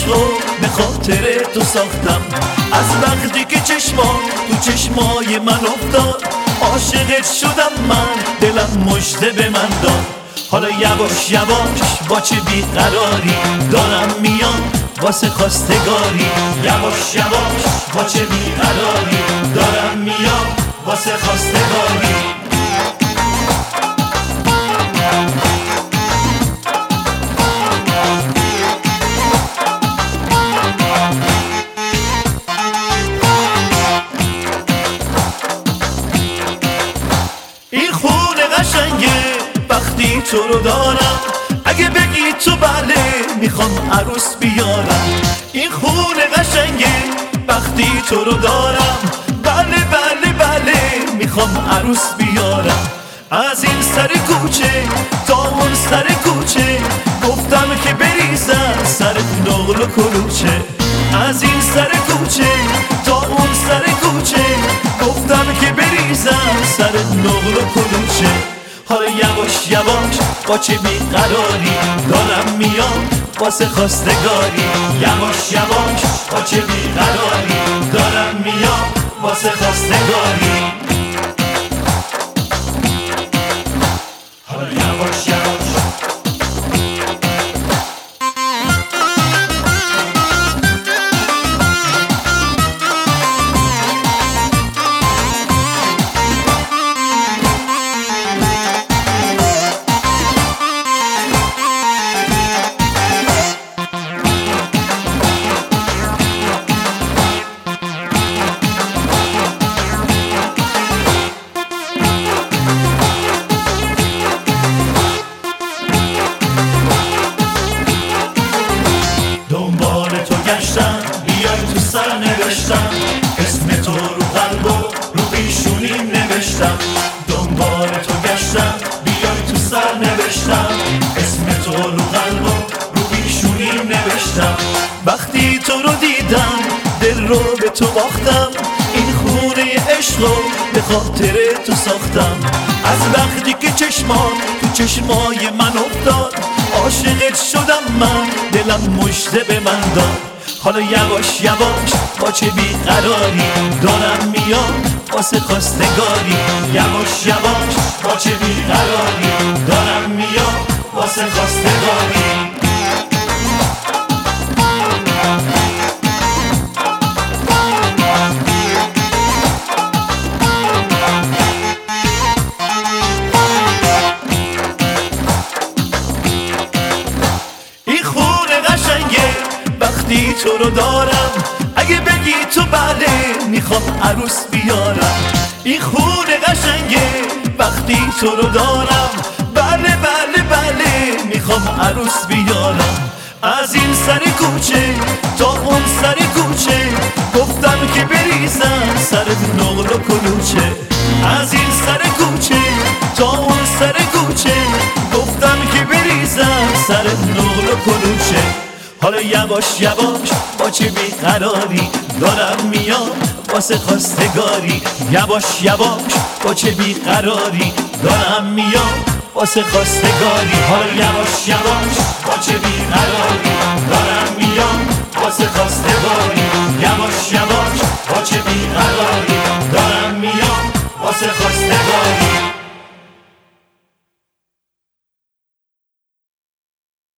عشقو به خاطر تو ساختم. از وقتی که تو چشمای من افتاد، عاشقت شدم من، دلم مژده به من داد. حالا یواش یواش با چه بیقراری دارم میام واسه خواستگاری. یواش یواش با چه بیقراری دارم میام واسه خواستگاری. این خونه قشنگه وقتی تو رو دارم، اگه بگی تو بله میخوام عروس بیارم. این خونه قشنگه وقتی تو رو دارم، بله بله بله میخوام عروس بیارم. از این سر کوچه تا اون سر کوچه گفتم که بریزم سر نقل و کلوچه. از این سر کوچه تا اون سر کوچه گفتم که بریزم سر نقل و کلوچه. حالا یواش یواش با چه بیقراری دارم میام واسه خواستگاری. یواش یواش با چه بیقراری دارم میام واسه خواستگاری. حالا یواش یواش دنبال تو گشتم، بیای تو سر نوشتم، اسم تو رو قلب و رو پیشونیم نوشتم. دنبال تو گشتم، بیای تو سر نوشتم، اسم تو رو قلب و رو پیشونیم نوشتم. وقتی تو رو دیدم دل رو به تو باختم، این خونه عشقو به خاطر تو ساختم. از وقتی که تو چشمای من افتاد، عاشقت شدم من، دلم مژده به من داد. حالا یواش یواش با چه بیقراری دارم میام واسه خواستگاری. یواش یواش با چه بیقراری دارم میام واسه خواستگاری. وقتی تو رو دارم، اگه بگی تو بله میخوام عروس بیارم. این خونه قشنگه وقتی تو رو دارم، بله بله بله میخوام عروس بیارم. از این سر کوچه تا اون سر کوچه گفتم که بریزم سر نقل و کلوچه. از این سر کوچه تا اون سر کوچه گفتم که بریزم سر نقل و کلوچه. حالا یواش یواش با چه بیقراری دارم میام واسه خواستگاری. یواش یواش با چه بیقراری دارم میام واسه خواستگاری. حالا یواش یواش با چه بیقراری دارم میام واسه خواستگاری. یواش یواش با چه بیقراری دارم میام واسه خواستگاری.